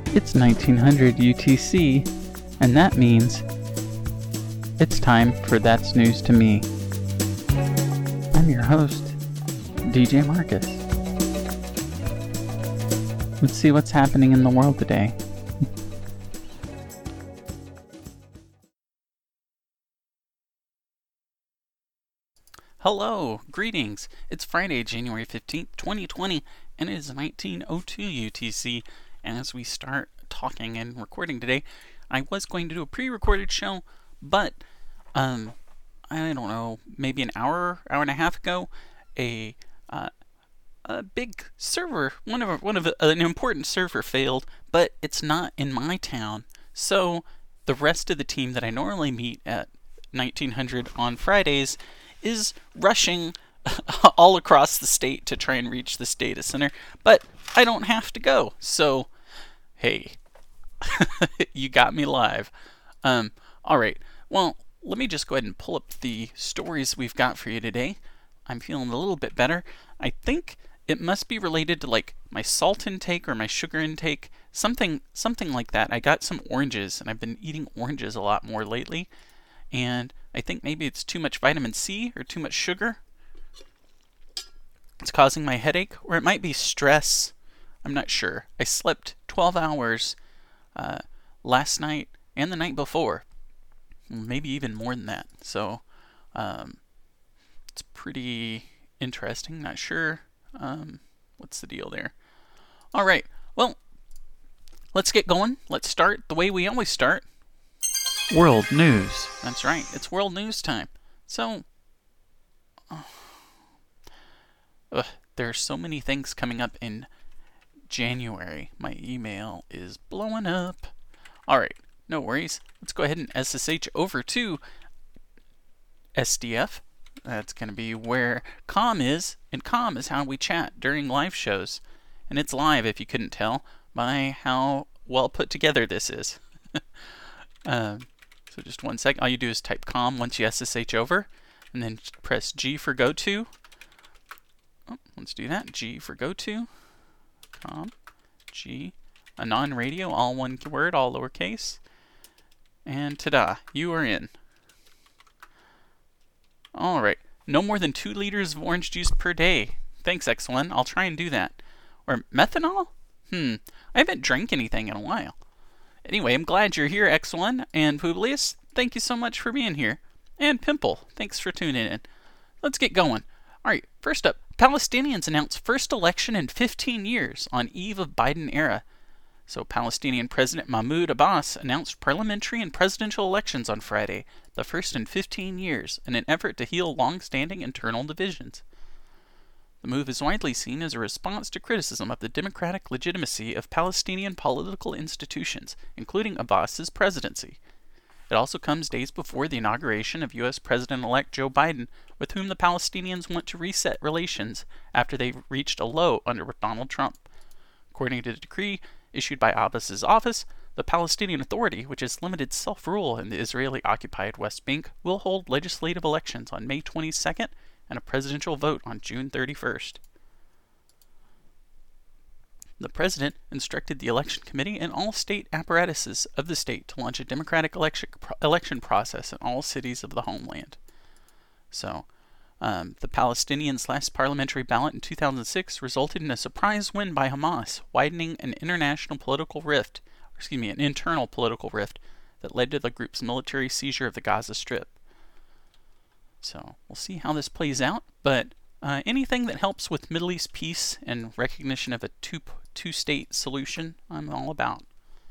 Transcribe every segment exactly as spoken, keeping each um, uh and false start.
It's nineteen hundred U T C, and that means it's time for That's News to Me. I'm your host, D J Marcus. Let's see what's happening in the world today. Hello, greetings. It's Friday, January fifteenth, twenty twenty, and it is nineteen oh two U T C. And as we start talking and recording today, I was going to do a pre-recorded show, but um, I don't know, maybe an hour, hour and a half ago, a uh, a big server, one of one of a, an important server failed, but it's not in my town. So the rest of the team that I normally meet at nineteen hundred on Fridays is rushing all across the state to try and reach this data center, but I don't have to go. So, hey, you got me live. Um, all right. Well, let me just go ahead and pull up the stories we've got for you today. I'm feeling a little bit better. I think it must be related to like my salt intake or my sugar intake, something something like that. I got some oranges, and I've been eating oranges a lot more lately, and I think maybe it's too much vitamin C or too much sugar. It's causing my headache, or it might be stress. I'm not sure. I slept twelve hours uh, last night and the night before, maybe even more than that. So um, it's pretty interesting. Not sure um, what's the deal there. All right. Well, let's get going. Let's start the way we always start. World news. That's right. It's world news time. So, uh, ugh, there are so many things coming up in January. My email is blowing up. All right. No worries. Let's go ahead and S S H over to S D F. That's going to be where Com is, and Com is how we chat during live shows. And it's live, if you couldn't tell, by how well put together this is. um, so just one sec. All you do is type Com once you S S H over, and then press G for go to. Oh, let's do that. G for go to. Com. G. Anon Radio, all one word, all lowercase. And ta-da, you are in. Alright, no more than two liters of orange juice per day. Thanks, X one. I'll try and do that. Or methanol? Hmm, I haven't drank anything in a while. Anyway, I'm glad you're here, X one. And Publius, thank you so much for being here. And Pimple, thanks for tuning in. Let's get going. Alright, first up, Palestinians announce first election in fifteen years on eve of Biden era. So Palestinian President Mahmoud Abbas announced parliamentary and presidential elections on Friday, the first in fifteen years, in an effort to heal long-standing internal divisions. The move is widely seen as a response to criticism of the democratic legitimacy of Palestinian political institutions, including Abbas's presidency. It also comes days before the inauguration of U S President-elect Joe Biden, with whom the Palestinians want to reset relations after they reached a low under Donald Trump. According to the decree issued by Abbas's office, the Palestinian Authority, which has limited self-rule in the Israeli-occupied West Bank, will hold legislative elections on May twenty-second and a presidential vote on June thirty-first. The president instructed the election committee and all state apparatuses of the state to launch a democratic election, election process in all cities of the homeland. So, um, the Palestinians' last parliamentary ballot in two thousand six resulted in a surprise win by Hamas, widening an international political rift, or excuse me, an internal political rift that led to the group's military seizure of the Gaza Strip. So, we'll see how this plays out, but uh, anything that helps with Middle East peace and recognition of a two two-state solution, I'm all about.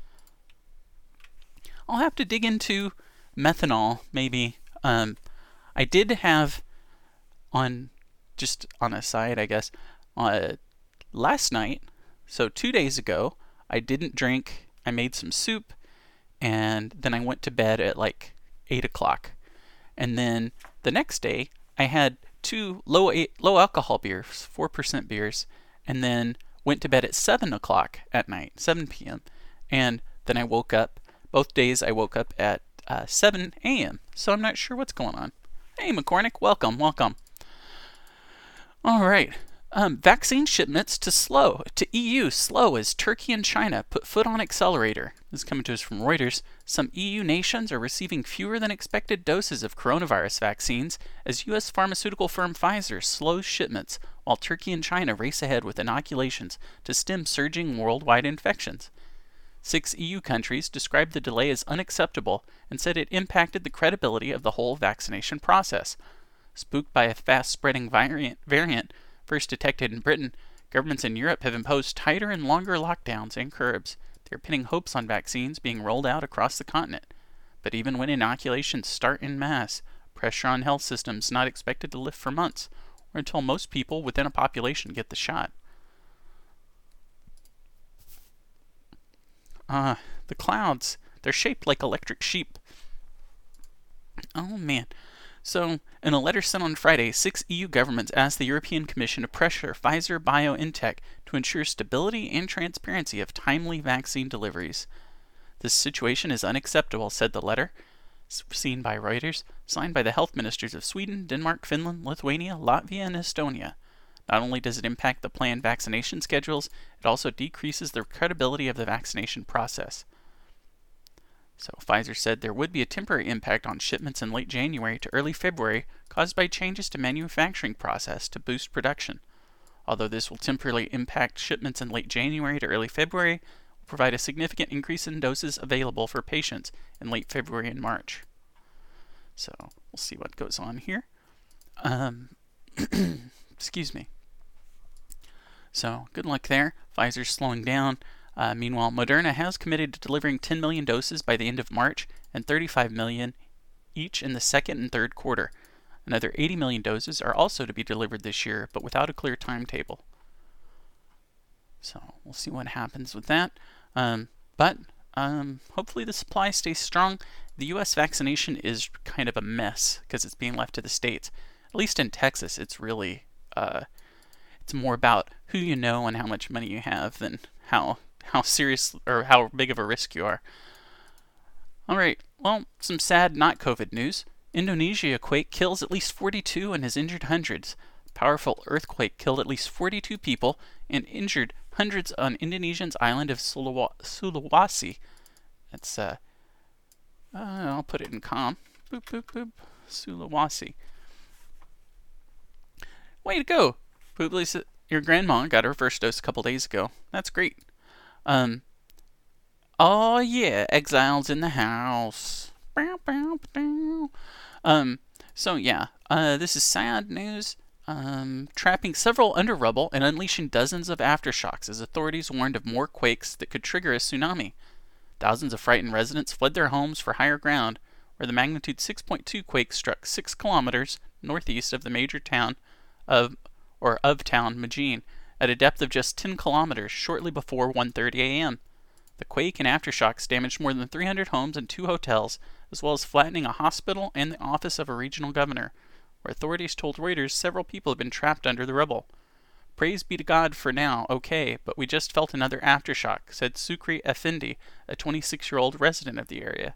I'll have to dig into methanol, maybe. Um, I did have on, just on a side, I guess, uh, last night, so two days ago, I didn't drink. I made some soup, and then I went to bed at like eight o'clock. And then the next day, I had two low low alcohol beers, four percent beers, and then went to bed at seven o'clock at night, seven p.m. And then I woke up, both days I woke up at uh, seven a.m. So I'm not sure what's going on. Hey, McCormick, welcome, welcome. All right. Um, vaccine shipments to slow to E U slow as Turkey and China put foot on accelerator. This is coming to us from Reuters. Some E U nations are receiving fewer than expected doses of coronavirus vaccines as U S pharmaceutical firm Pfizer slows shipments, while Turkey and China race ahead with inoculations to stem surging worldwide infections. Six E U countries described the delay as unacceptable and said it impacted the credibility of the whole vaccination process. Spooked by a fast-spreading variant, variant first detected in Britain, governments in Europe have imposed tighter and longer lockdowns and curbs. They're pinning hopes on vaccines being rolled out across the continent. But even when inoculations start en masse, pressure on health systems is not expected to lift for months, or until most people within a population get the shot. Uh, the clouds, they're shaped like electric sheep. Oh man. So, in a letter sent on Friday, six E U governments asked the European Commission to pressure Pfizer-BioNTech to ensure stability and transparency of timely vaccine deliveries. This situation is unacceptable, said the letter, seen by Reuters, signed by the health ministers of Sweden, Denmark, Finland, Lithuania, Latvia, and Estonia. Not only does it impact the planned vaccination schedules, it also decreases the credibility of the vaccination process. So Pfizer said there would be a temporary impact on shipments in late January to early February caused by changes to manufacturing process to boost production. Although this will temporarily impact shipments in late January to early February, it will provide a significant increase in doses available for patients in late February and March. So we'll see what goes on here. Um, excuse me. So good luck there. Pfizer's slowing down. Uh, meanwhile, Moderna has committed to delivering ten million doses by the end of March and thirty-five million each in the second and third quarter. Another eighty million doses are also to be delivered this year, but without a clear timetable. So we'll see what happens with that. Um, but um, hopefully the supply stays strong. The U S vaccination is kind of a mess because it's being left to the states. At least in Texas, it's really uh, it's more about who you know and how much money you have than how how serious or how big of a risk you are. All right, well, some sad not COVID news. Indonesia quake kills at least forty-two and has injured hundreds. Powerful earthquake killed at least forty-two people and injured hundreds on Indonesia's island of Sulawa- Sulawesi. That's, uh, uh, I'll put it in calm. Boop, boop, boop. Sulawesi. Way to go. Poop, your grandma got her first dose a couple days ago. That's great. Um, oh yeah, exiles in the house. Um, so yeah, uh, this is sad news. Um, trapping several under rubble and unleashing dozens of aftershocks as authorities warned of more quakes that could trigger a tsunami. Thousands of frightened residents fled their homes for higher ground, where the magnitude six point two quake struck six kilometers northeast of the major town of, or of town Majene, at a depth of just ten kilometers shortly before one thirty a.m. The quake and aftershocks damaged more than three hundred homes and two hotels, as well as flattening a hospital and the office of a regional governor, where authorities told Reuters several people had been trapped under the rubble. Praise be to God for now, okay, but we just felt another aftershock, said Sukri Effendi, a twenty-six-year-old resident of the area.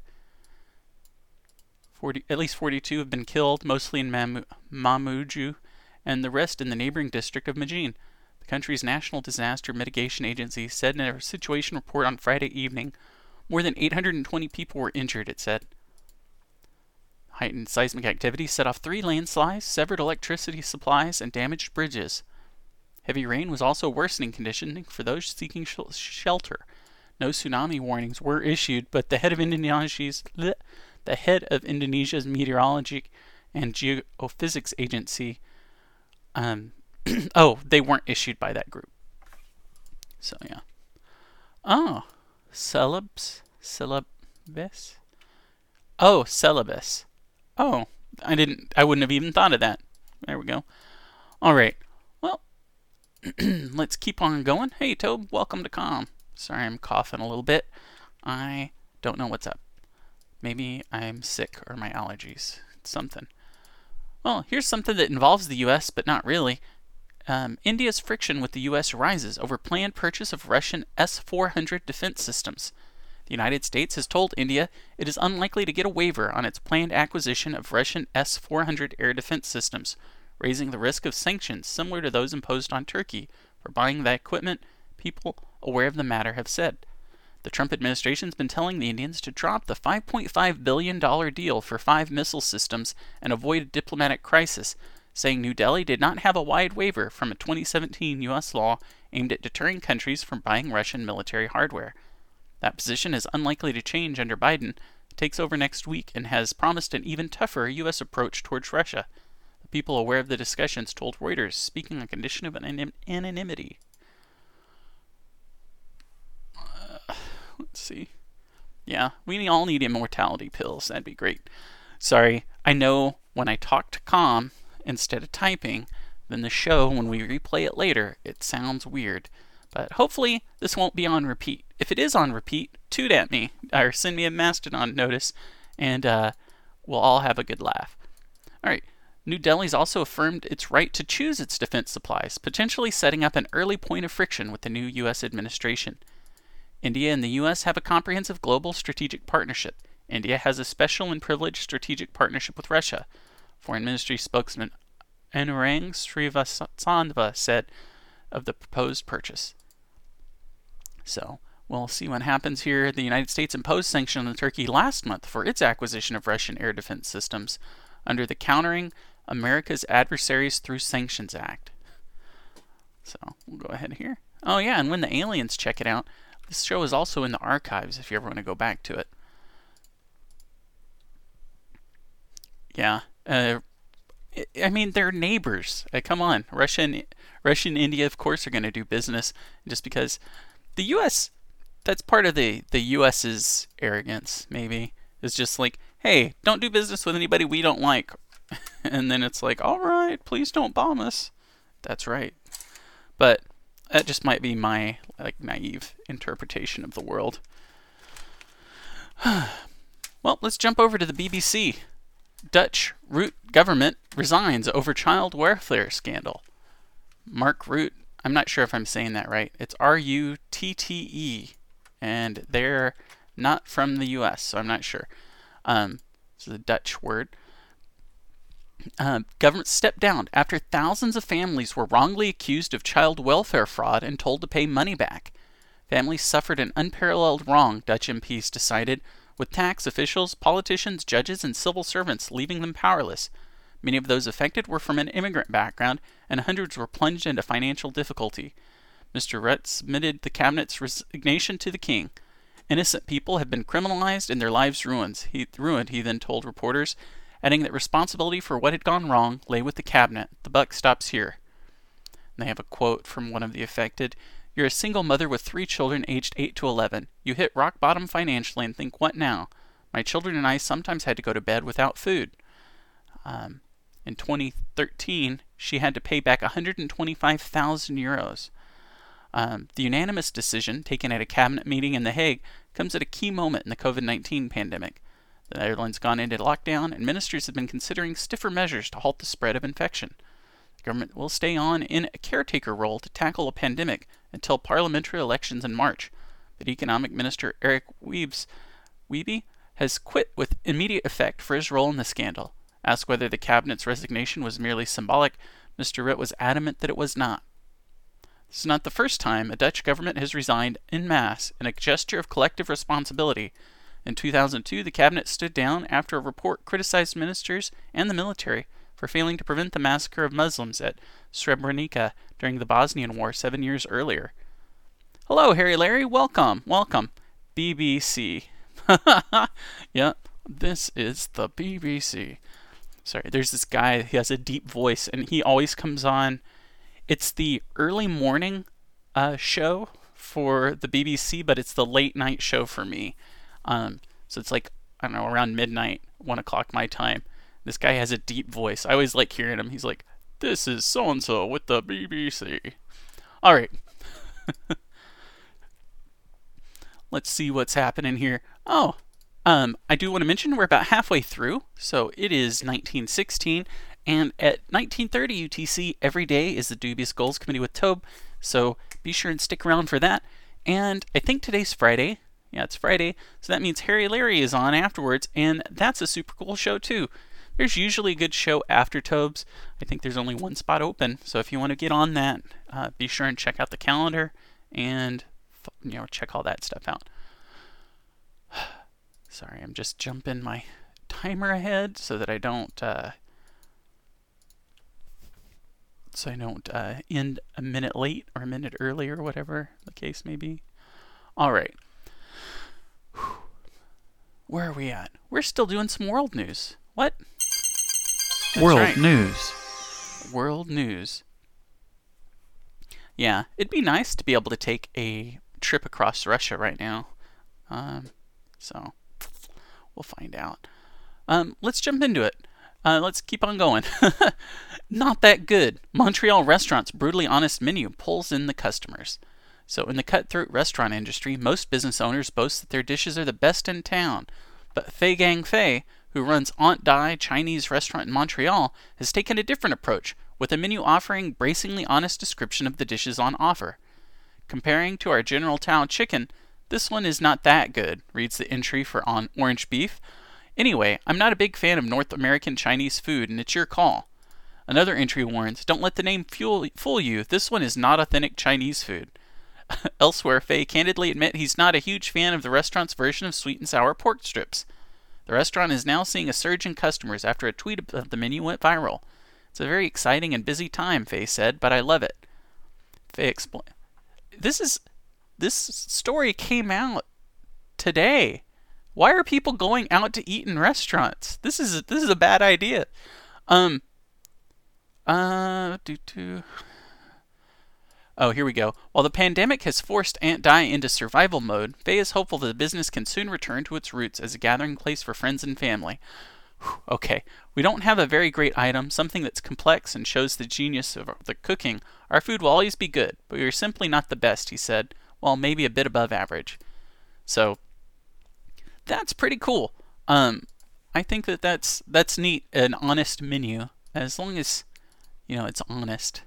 forty, at least forty-two have been killed, mostly in Mamu, Mamuju, and the rest in the neighboring district of Majene. The country's National Disaster Mitigation Agency said in a situation report on Friday evening, more than eight hundred twenty people were injured, it said. Heightened seismic activity set off three landslides, severed electricity supplies, and damaged bridges. Heavy rain was also worsening conditions for those seeking sh- shelter. No tsunami warnings were issued, but the head of Indonesia's bleh, the head of Indonesia's Meteorology and Geophysics Agency um oh, they weren't issued by that group. So, yeah. Oh, celebs? Celebes? Oh, celebes. Oh, I didn't, I wouldn't have even thought of that. There we go. All right. Well, let's keep on going. Hey, Tobe, welcome to Calm. Sorry, I'm coughing a little bit. I don't know what's up. Maybe I'm sick or my allergies. It's something. Well, here's something that involves the U S, but not really. Um, India's friction with the U S rises over planned purchase of Russian S four hundred defense systems. The United States has told India it is unlikely to get a waiver on its planned acquisition of Russian S four hundred air defense systems, raising the risk of sanctions similar to those imposed on Turkey for buying that equipment, people aware of the matter have said. The Trump administration's been telling the Indians to drop the five point five billion dollars deal for five missile systems and avoid a diplomatic crisis, saying New Delhi did not have a wide waiver from a twenty seventeen U S law aimed at deterring countries from buying Russian military hardware. That position is unlikely to change under Biden, who takes over next week and has promised an even tougher U S approach towards Russia. The people aware of the discussions told Reuters, speaking on condition of an anonymity. Uh, let's see. Yeah, we all need immortality pills. That'd be great. Sorry, I know when I talk to Calm instead of typing, then the show, when we replay it later, it sounds weird. But hopefully this won't be on repeat. If it is on repeat, toot at me or send me a Mastodon notice, and uh, we'll all have a good laugh. All right. New Delhi's also affirmed its right to choose its defense supplies, potentially setting up an early point of friction with the new U S administration. India and the U S have a comprehensive global strategic partnership. India has a special and privileged strategic partnership with Russia. Foreign Ministry spokesman Anurag Srivastava said of the proposed purchase. So, we'll see what happens here. The United States imposed sanctions on Turkey last month for its acquisition of Russian air defense systems under the Countering America's Adversaries Through Sanctions Act. So, we'll go ahead here. Oh yeah, and when the aliens check it out, this show is also in the archives if you ever want to go back to it. Yeah, uh, I mean, they're neighbors. Uh, come on, Russia and, Russia and India, of course, are going to do business. Just because the U S, that's part of the, the US's arrogance, maybe. It's just like, hey, don't do business with anybody we don't like. And then it's like, all right, please don't bomb us. That's right. But that just might be my like naive interpretation of the world. Well, let's jump over to the B B C. Dutch Rutte government resigns over child welfare scandal. Mark Rutte, I'm not sure if I'm saying that right. It's R U T T E, and they're not from the U S, so I'm not sure. Um, it's a Dutch word. Uh, government stepped down after thousands of families were wrongly accused of child welfare fraud and told to pay money back. Families suffered an unparalleled wrong, Dutch M Ps decided, with tax officials, politicians, judges, and civil servants leaving them powerless. Many of those affected were from an immigrant background, and hundreds were plunged into financial difficulty. Mister Rutte submitted the cabinet's resignation to the king. Innocent people have been criminalized and their lives ruined, he, ruined, he then told reporters, adding that responsibility for what had gone wrong lay with the cabinet. The buck stops here. And they have a quote from one of the affected. You're a single mother with three children aged eight to eleven. You hit rock bottom financially and think, what now? My children and I sometimes had to go to bed without food. Um, in twenty thirteen, she had to pay back one hundred twenty-five thousand euros. Um, the unanimous decision taken at a cabinet meeting in The Hague comes at a key moment in the COVID nineteen pandemic. The Netherlands gone into lockdown, and ministers have been considering stiffer measures to halt the spread of infection. The government will stay on in a caretaker role to tackle a pandemic until parliamentary elections in March. But Economic Minister Eric Wiebes, Wiebe has quit with immediate effect for his role in the scandal. Asked whether the cabinet's resignation was merely symbolic, Mister Rutte was adamant that it was not. This is not the first time a Dutch government has resigned en masse in a gesture of collective responsibility. In two thousand two, the cabinet stood down after a report criticized ministers and the military for failing to prevent the massacre of Muslims at Srebrenica during the Bosnian War seven years earlier. Hello, Harry Larry. Welcome. Welcome. B B C. Yeah, this is the B B C. Sorry, there's this guy, he has a deep voice, and he always comes on. It's the early morning uh, show for the B B C, but it's the late night show for me. Um, so it's like, I don't know, around midnight, one o'clock my time. This guy has a deep voice. I always like hearing him. He's like, this is so-and-so with the B B C. All right. Let's see what's happening here. Oh, um, I do want to mention we're about halfway through. So it is nineteen sixteen, and at nineteen thirty U T C, every day is the Dubious Goals Committee with Tobe. So be sure and stick around for that. And I think today's Friday. Yeah, it's Friday, so that means Harry Larry is on afterwards, and that's a super cool show too. There's usually a good show after Tobes. I think there's only one spot open, so if you want to get on that, uh, be sure and check out the calendar and you know check all that stuff out. Sorry, I'm just jumping my timer ahead so that I don't uh, so I don't uh, end a minute late or a minute early or whatever the case may be. All right. Where are we at? We're still doing some world news. What? That's world right. news. World news. Yeah, it'd be nice to be able to take a trip across Russia right now. Um, so, we'll find out. Um, let's jump into it. Uh, let's keep on going. Not that good. Montreal restaurant's brutally honest menu pulls in the customers. So in the cutthroat restaurant industry, most business owners boast that their dishes are the best in town. But Fei Gang Fei, who runs Aunt Dai Chinese restaurant in Montreal, has taken a different approach, with a menu offering bracingly honest description of the dishes on offer. Comparing to our General Tao chicken, this one is not that good, reads the entry for on orange beef. Anyway, I'm not a big fan of North American Chinese food, and it's your call. Another entry warns, don't let the name fool, fool you, this one is not authentic Chinese food. Elsewhere, Fei candidly admit he's not a huge fan of the restaurant's version of sweet and sour pork strips. The restaurant is now seeing a surge in customers after a tweet of the menu went viral. It's a very exciting and busy time, Fei said, but I love it. Fei explained. This is this story came out today. Why are people going out to eat in restaurants? This is this is a bad idea. Um. Uh. Do do. Oh, here we go. While the pandemic has forced Aunt Dai into survival mode, Fei is hopeful that the business can soon return to its roots as a gathering place for friends and family. Whew, okay, we don't have a very great item, something that's complex and shows the genius of the cooking. Our food will always be good, but we are simply not the best, he said. Well, maybe a bit above average. So, that's pretty cool. Um, I think that that's, that's neat, an honest menu, as long as, you know, it's honest.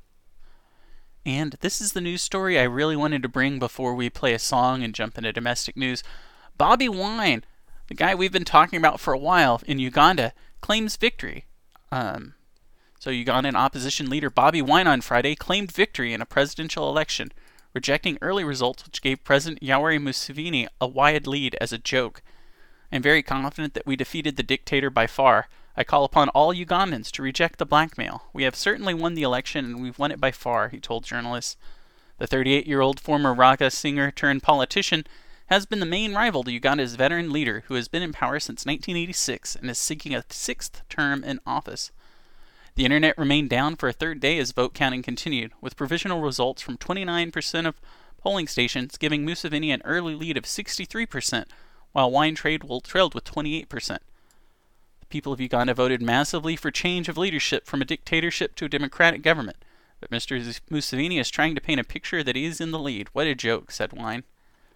And this is the news story I really wanted to bring before we play a song and jump into domestic news. Bobi Wine, the guy we've been talking about for a while in Uganda, claims victory. Um, so Ugandan opposition leader Bobi Wine on Friday claimed victory in a presidential election, rejecting early results which gave President Yoweri Museveni a wide lead as a joke. I'm very confident that we defeated the dictator by far. I call upon all Ugandans to reject the blackmail. We have certainly won the election, and we've won it by far, he told journalists. The thirty-eight-year-old former raga singer turned politician has been the main rival to Uganda's veteran leader, who has been in power since nineteen eighty-six and is seeking a sixth term in office. The internet remained down for a third day as vote counting continued, with provisional results from twenty-nine percent of polling stations giving Museveni an early lead of sixty-three percent, while Wine trailed with twenty-eight percent. People of Uganda voted massively for change of leadership from a dictatorship to a democratic government. But Mister Museveni is trying to paint a picture that he is in the lead. What a joke, said Wine.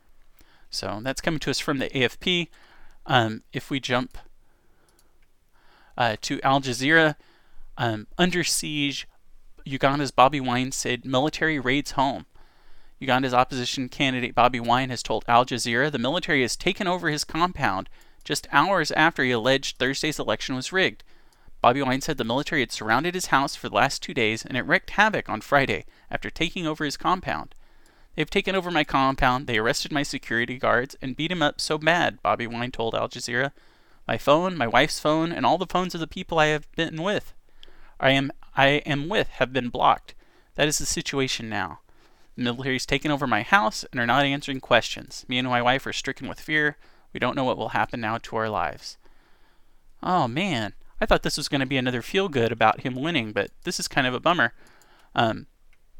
So that's coming to us from the A F P. Um, if we jump uh, to Al Jazeera, um, under siege, Uganda's Bobi Wine said military raids home. Uganda's opposition candidate Bobi Wine has told Al Jazeera the military has taken over his compound just hours after he alleged Thursday's election was rigged. Bobi Wine said the military had surrounded his house for the last two days and it wreaked havoc on Friday after taking over his compound. They've taken over my compound, they arrested my security guards, and beat him up so bad, Bobi Wine told Al Jazeera. My phone, my wife's phone, and all the phones of the people I have been with, I am I am with, have been blocked. That is the situation now. The military's taken over my house and are not answering questions. Me and my wife are stricken with fear. We don't know what will happen now to our lives. Oh, man. I thought this was going to be another feel-good about him winning, but this is kind of a bummer. Um,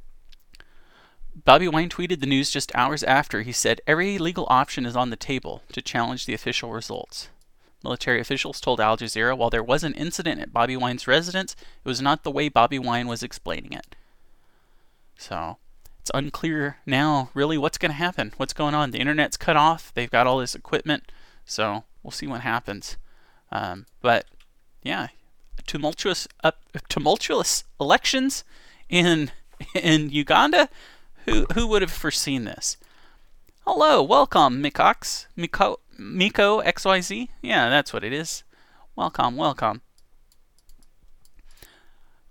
Bobi Wine tweeted the news just hours after. He said, every legal option is on the table to challenge the official results. Military officials told Al Jazeera while there was an incident at Bobi Wine's residence, it was not the way Bobi Wine was explaining it. So, it's unclear now, really, what's going to happen. What's going on? The internet's cut off. They've got all this equipment. So, we'll see what happens. Um, but, yeah, tumultuous uh, tumultuous elections in in Uganda? Who who would have foreseen this? Hello, welcome, Mikox. Miko, Miko X Y Z? Yeah, that's what it is. Welcome, welcome.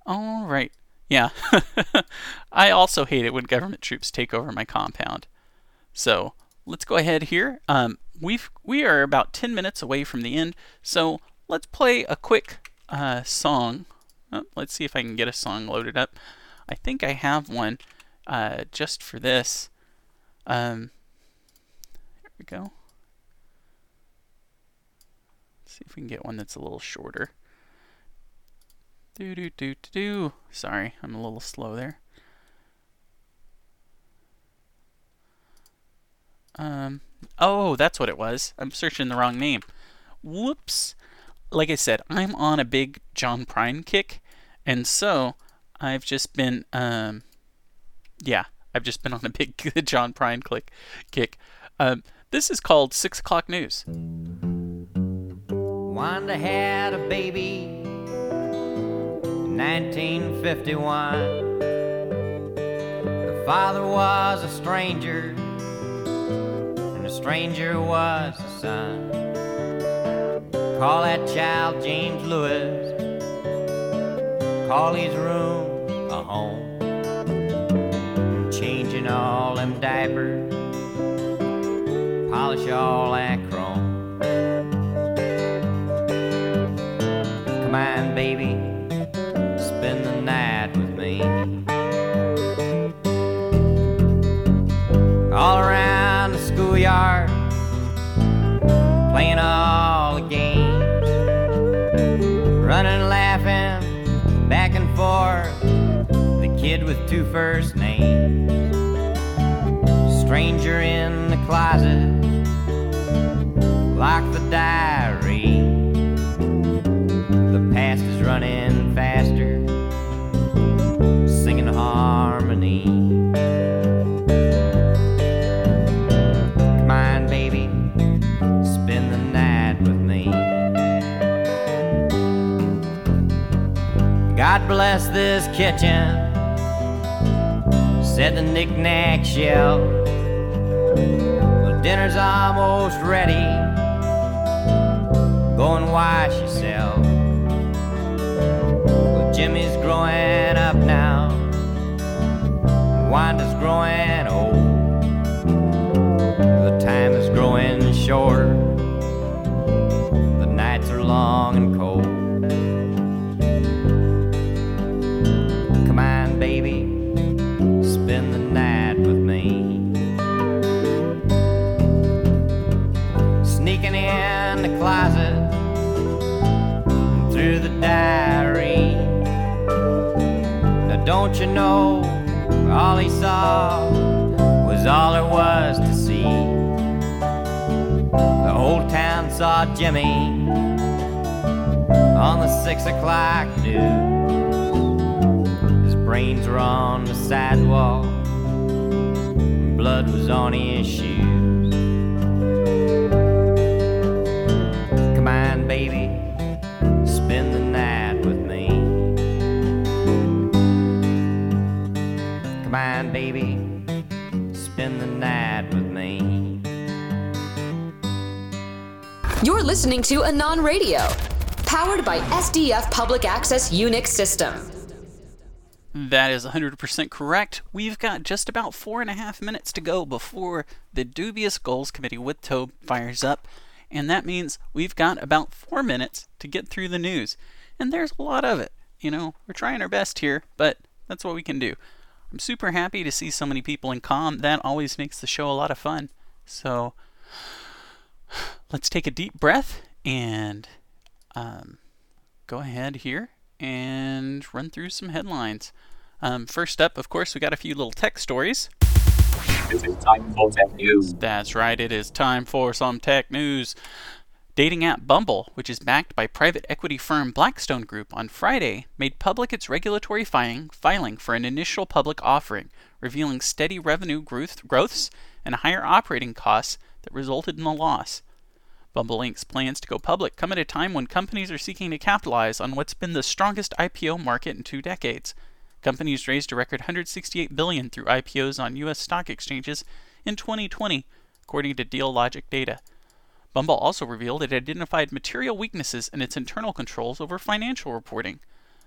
All right. Yeah. I also hate it when government troops take over my compound. So let's go ahead here. Um, we've we are about ten minutes away from the end, so let's play a quick uh, song. Oh, let's see if I can get a song loaded up. I think I have one uh, just for this. Um, here we go. Let's see if we can get one that's a little shorter. Do do do do do. Sorry, I'm a little slow there. Um, oh, that's what it was. I'm searching the wrong name. Whoops. Like I said, I'm on a big John Prine kick, and so I've just been, um, yeah, I've just been on a big John Prine click kick. Um, this is called Six O'Clock News. Wanda had a baby in nineteen fifty-one. The father was a stranger, and the stranger was the son. Call that child James Lewis, call his room a home. Changing all them diapers, polish all that chrome. Come on, baby, spend the night with me. All around the schoolyard, playing all the games, running and laughing back and forth, the kid with two first names. Stranger in the closet, lock the diary. The past is running faster, singing harmony. Come on, baby, spend the night with me. God bless this kitchen, said the knick-knack shelf. Well, dinner's almost ready, go and wash yourself. Well, Jimmy's growing up now, Wanda's growing old. The time is growing shorter, the nights are long and cold. Come on, baby, spend the night with me. Sneaking in the closet, through the diary. Now don't you know, all he saw was all there was to see. The whole town saw Jimmy on the six o'clock news. His brains were on the sidewalk, blood was on his shoes. Come on, baby, spend the night with me. Come on, baby, spend the night with me. You're listening to Anon Radio, powered by S D F Public Access Unix System. That is one hundred percent correct. We've got just about four and a half minutes to go before the Dubious Goals Committee with Tobe fires up. And that means we've got about four minutes to get through the news. And there's a lot of it. You know, we're trying our best here, but that's what we can do. I'm super happy to see so many people in comm. That always makes the show a lot of fun. So let's take a deep breath and um, go ahead here and run through some headlines. Um, first up, of course, we got a few little tech stories. It is time for tech news. That's right, it is time for some tech news. Dating app Bumble, which is backed by private equity firm Blackstone Group, on Friday made public its regulatory filing, filing for an initial public offering, revealing steady revenue growth, growths and higher operating costs that resulted in the loss. Bumble Incorporated's plans to go public come at a time when companies are seeking to capitalize on what's been the strongest I P O market in two decades. Companies raised a record one hundred sixty-eight billion dollars through I P Os on U S stock exchanges in twenty twenty, according to Dealogic data. Bumble also revealed it identified material weaknesses in its internal controls over financial reporting.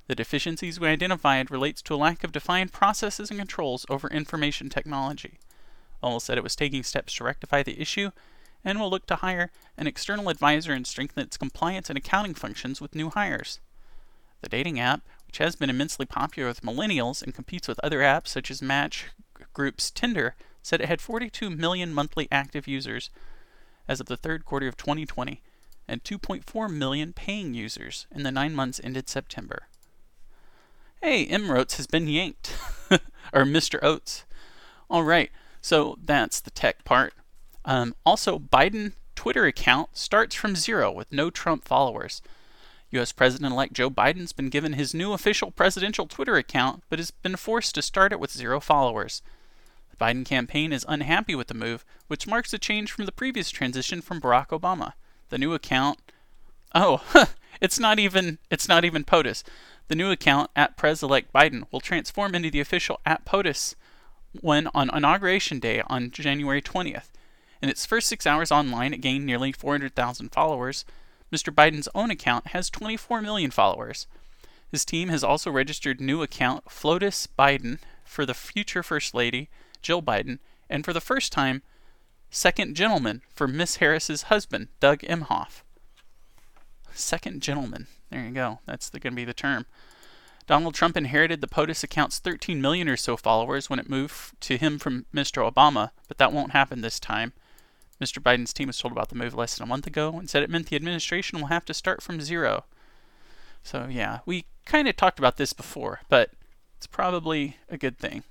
The deficiencies we identified relates to a lack of defined processes and controls over information technology. Lowell said it was taking steps to rectify the issue and will look to hire an external advisor and strengthen its compliance and accounting functions with new hires. The dating app, which has been immensely popular with millennials and competes with other apps such as Match Group's Tinder, said it had forty-two million monthly active users as of the third quarter of twenty twenty and two point four million paying users in the nine months ended September. Hey, Emrotes has been yanked. Or Mister Oates. Alright, so that's the tech part. Um, also, Biden Twitter account starts from zero with no Trump followers. U S President-elect Joe Biden's been given his new official presidential Twitter account, but has been forced to start it with zero followers. The Biden campaign is unhappy with the move, which marks a change from the previous transition from Barack Obama. The new account... Oh, it's not even it's not even POTUS. The new account, at Pres-elect Biden, will transform into the official at POTUS when on Inauguration Day on January twentieth. In its first six hours online, it gained nearly four hundred thousand followers. Mister Biden's own account has twenty-four million followers. His team has also registered new account FLOTUS Biden for the future First Lady, Jill Biden, and for the first time, Second Gentleman for Miss Harris's husband, Doug Emhoff. Second Gentleman. There you go. That's going to be the term. Donald Trump inherited the POTUS account's thirteen million or so followers when it moved to him from Mister Obama, but that won't happen this time. Mister Biden's team was told about the move less than a month ago and said it meant the administration will have to start from zero. So yeah, we kind of talked about this before, but it's probably a good thing.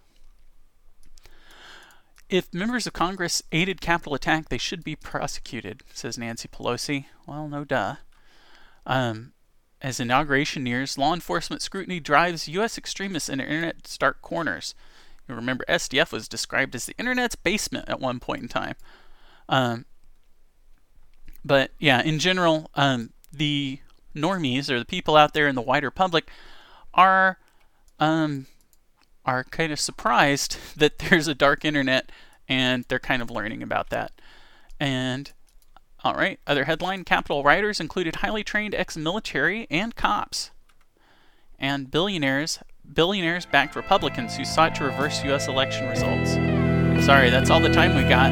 If members of Congress aided Capitol attack, they should be prosecuted, says Nancy Pelosi. Well, no duh. Um, as inauguration nears, law enforcement scrutiny drives U S extremists into Internet's dark corners. You remember S D F was described as the Internet's basement at one point in time. Um, but yeah, in general, um, the normies, or the people out there in the wider public, are um, are kind of surprised that there's a dark internet, and they're kind of learning about that. And all right, other headline: Capitol rioters included highly trained ex-military and cops, and billionaires billionaires backed Republicans who sought to reverse U S election results. Sorry, that's all the time we got.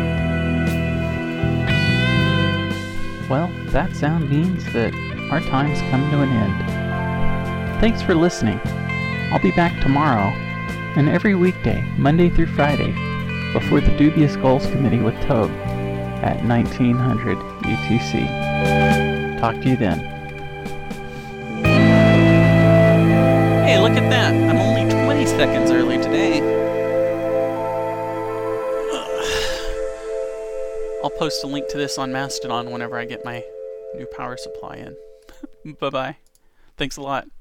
Well, that sound means that our time's come to an end. Thanks for listening. I'll be back tomorrow and every weekday, Monday through Friday, before the Dubious Goals Committee with Toad at nineteen hundred U T C. Talk to you then. Hey, look at that. I'm only twenty seconds early today. I'll post a link to this on Mastodon whenever I get my new power supply in. Bye-bye. Thanks a lot.